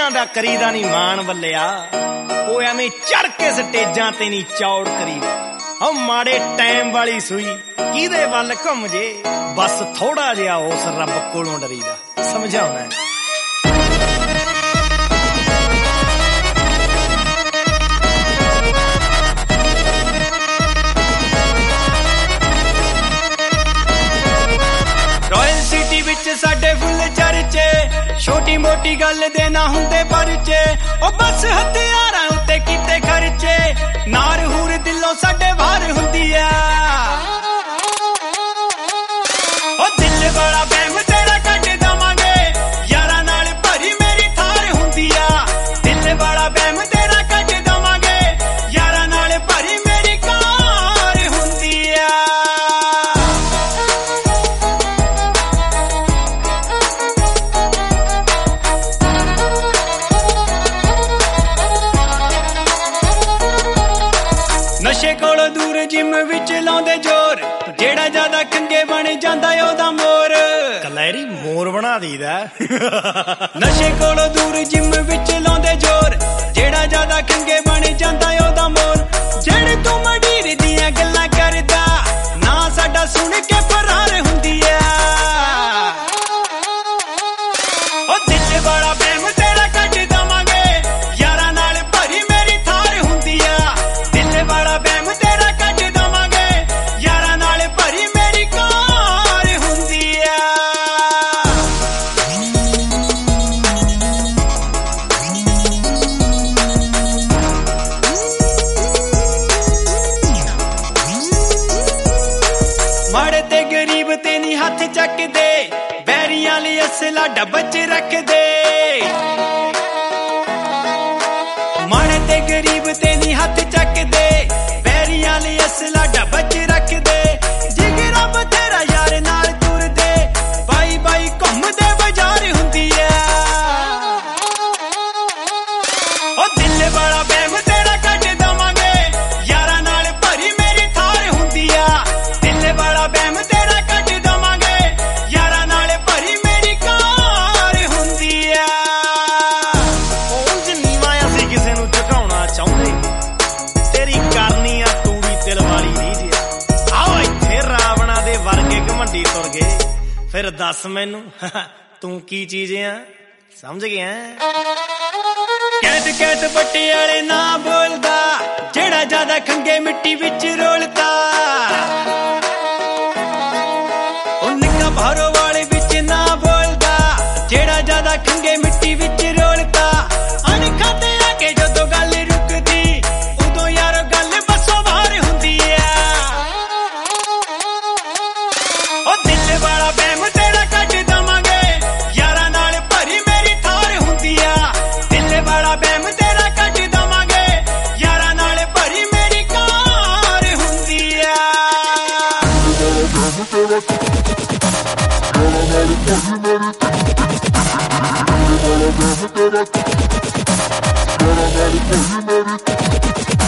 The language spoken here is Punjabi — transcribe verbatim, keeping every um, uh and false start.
ਸੋਹਣਿਆਂ ਦਾ ਕਰੀਦਾ ਨੀ ਮਾਣ ਬੱਲਿਆ, ਉਹ ਐਵੇਂ ਚੜ ਕੇ ਸਟੇਜਾਂ ਤੇ ਨੀ ਚੌੜ ਕਰੀਦਾ। ਓ ਮਾੜੇ ਟਾਈਮ ਵਾਲੀ ਸੂਈ ਕਿਹਦੇ ਵੱਲ ਘੁੰਮ ਜੇ, ਬਸ ਥੋੜਾ ਜਿਹਾ ਉਸ ਰੱਬ ਕੋਲੋਂ ਡਰੀਦਾ। ਸਮਝਾਉਣਾ ਸਾਡੇ ਫੁੱਲ ਚਰਚੇ, ਛੋਟੀ ਮੋਟੀ ਗੱਲ ਦੇ ਨਾ ਹੁੰਦੇ ਪਰਚੇ। ਉਹ ਬਸ ਹਥਿਆਰਾਂ ਉੱਤੇ ਕੀਤੇ ਖਰਚੇ, ਨਾਰ ਹੂਰ ਦਿਲੋਂ ਸਾਡੇ ਵਾਰ ਹੁੰਦੀ ਆ। ਉਹ ਦਿਲ ਵਾਲਾ ਬਹਿਮ ਤੇਰਾ ਕੱਢ ਦਵਾਂਗੇ, ਯਾਰਾਂ ਨਾਲ ਭਰੀ ਮੇਰੀ ਥਾਰ ਹੁੰਦੀ ਆ। ਦਿਲ ਵਾਲਾ ਬਹਿਮ ਤੇਰਾ ਕੱਢ ਦਵਾਂਗੇ, ਯਾਰਾਂ ਨਾਲ ਭਰੀ ਮੇਰੀ ਕਾਰ ਹੁੰਦੀ ਆ। ਨਸ਼ੇ ਕੋਲੋਂ ਦੂਰ ਜਿਮ ਵਿੱਚ ਲਾਉਂਦੇ ਜ਼ੋਰ, ਜਿਹੜਾ ਜ਼ਿਆਦਾ ਖੰਗੇ ਬਣ ਜਾਂਦਾ ਉਹਦਾ ਮੋਰ। ਕਲੈਰੀ ਮੋਰ ਬਣਾ ਦਈਦਾ। ਨਸ਼ੇ ਕੋਲੋਂ ਦੂਰ ਜਿਮ ਵਿੱਚ ਲਾਉਂਦੇ ਜ਼ੋਰ, ਜਿਹੜਾ ਜ਼ਿਆਦਾ ਖੰਗੇ ਬਣ ਜਾਂਦਾ ਉਹਦਾ ਮੋਰ। ਜਿਹੜੇ ਤੂੰ ਮਡੀਰ ਦੀਆਂ ਗੱਲਾਂ ਕਰਦਾ, ਨਾ ਸਾਡਾ ਸੁਣ ਕੇ ਫਰਾਰ ਹੁੰਦੀ ਆ। ਉਹ ਦਿਲ ਵਾਲਾ ਬਹਿਮ ਤੇਰਾ ਕੱਢ ਦਵਾਂਗੇ, ਯਾਰਾਂ ਨਾਲ ਭਰੀ ਮੇਰੀ ਥਾਰ ਹੁੰਦੀ ਆ। ਦਿਲ ਵਾਲਾ ਬਹਿਮ ਤੇਰਾ ਕੱਢ ਦਵਾਂਗੇ, ਯਾਰਾਂ ਨਾਲ ਭਰੀ ਮੇਰੀ ਕਾਰ ਹੁੰਦੀ ਆ। ਮਾੜੇ ਤੇ ਗਰੀਬ ਤੇ ਨੀ ਹੱਥ ਚੱਕਦੇ, ਬੈਰੀਆਂ ਲਈ ਅਸਲਾ ਡੱਬ ਚ ਰੱਖਦੇ। ਮਾੜੇ ਤੇ ਗਰੀਬ ਤੇ ਨੀ ਹੱਥ ਚੱਕਦੇ, ਬੈਰੀਆਂ ਲਈ ਅਸਲਾ ਡੱਬ ਚ ਰੱਖਦੇ। ਜਿਗਰਾ ਬਥੇਰਾ ਯਾਰ ਨਾਲ ਤੁਰਦੇ, ਬਾਈ ਬਾਈ ਘੁੰਮਦੇ ਬਾਜ਼ਾਰ ਹੁੰਦੀ ਆ। ਉਹ ਦਿਲ ਵਾਲਾ ਬਹਿਮ ਤੇਰਾ ਕੱਢ ਦਵਾਂਗੇ, ਯਾਰਾਂ ਨਾਲ ਭਰੀ ਮੇਰੀ ਥਾਰ ਹੁੰਦੀ ਆ। ਦਿਲ ਵਾਲਾ ਬਹਿਮ ਤੇਰਾ ਕੱਢ ਦਵਾਂਗੇ, ਯਾਰਾਂ ਨਾਲ ਭਰੀ ਮੇਰੀ ਕਾਰ ਹੁੰਦੀ ਆ। ਉਂਝ ਨੀਵਾਂ ਅਸੀਂ ਕਿਸੇ ਨੂੰ ਝੁਕਾਉਣਾ ਚਾਹੁੰਦੇ, ਤੇਰੀ ਕਰਨੀ ਆ ਤੂੜੀ ਤਿਲ ਵਾਲੀ ਰੀਝ ਆ। ਆਓ ਇੱਥੇ ਰਾਵਣਾ ਦੇ ਵਰਗੇ ਘਮੰਡੀ ਤੁਰ ਗਏ, ਫਿਰ ਦੱਸ ਮੈਨੂੰ ਤੂੰ ਕੀ ਚੀਜ਼ ਆ। ਸਮਝ ਗਿਆ ਕੈਦ ਕੈਦ ਪਟਿਆਲੇ ਨਾ ਬੋਲਦਾ, ਜਿਹੜਾ ਜ਼ਿਆਦਾ ਖੰਗੇ ਮਿੱਟੀ ਵਿੱਚ ਰੋਲਦਾ। ਉਹ ਨਿੱਕਾ ਭਾਰੋ ਵਾਲੇ ਵਿੱਚ ਨਾ ਬੋਲਦਾ, ਜਿਹੜਾ ਜ਼ਿਆਦਾ ਖੰਗੇ ਮਿੱਟੀ ਵਿੱਚ ਰੋਲਦਾ। ਅਣਖਾਂ ਤੇ ਆ ਕੇ ਜਦੋਂ ਗੱਲ ਰੁਕਦੀ, ਉਦੋਂ ਯਾਰ ਗੱਲ ਬਸੋਂ ਬਾਹਰ ਹੁੰਦੀ ਆ। ਉਹ ਦਿਲ ਵਾਲਾ ਬਹਿਮ ਤੇਰਾ ਕੱਢ ਦਵਾਂਗੇ, ਯਾਰਾਂ ਨਾਲ ਭਰੀ ਮੇਰੀ ਥਾਰ ਹੁੰਦੀ ਆ। ਦਿਲ ਵਾਲਾ ਬਹਿਮ ਤੇਰਾ ਕੱਢ ਦਵਾਂਗੇ, ਯਾਰਾਂ ਨਾਲ ਭਰੀ ਮੇਰੀ ਕਾਰ ਹੁੰਦੀ ਆ। Thank you.